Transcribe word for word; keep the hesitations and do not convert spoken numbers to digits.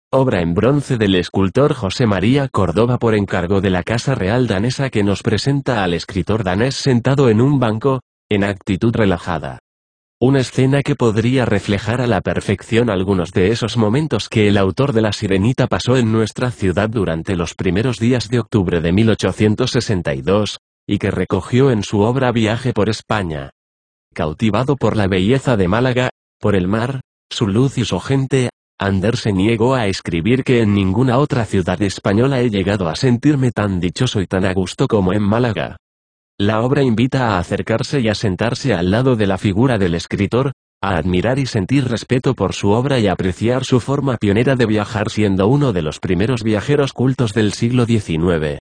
obra en bronce del escultor José María Córdoba por encargo de la Casa Real danesa, que nos presenta al escritor danés sentado en un banco, en actitud relajada. Una escena que podría reflejar a la perfección algunos de esos momentos que el autor de La Sirenita pasó en nuestra ciudad durante los primeros días de octubre de mil ochocientos sesenta y dos, y que recogió en su obra Viaje por España. Cautivado por la belleza de Málaga, por el mar, su luz y su gente, Andersen llegó a escribir que en ninguna otra ciudad española he llegado a sentirme tan dichoso y tan a gusto como en Málaga. La obra invita a acercarse y a sentarse al lado de la figura del escritor, a admirar y sentir respeto por su obra y apreciar su forma pionera de viajar, siendo uno de los primeros viajeros cultos del siglo diecinueve.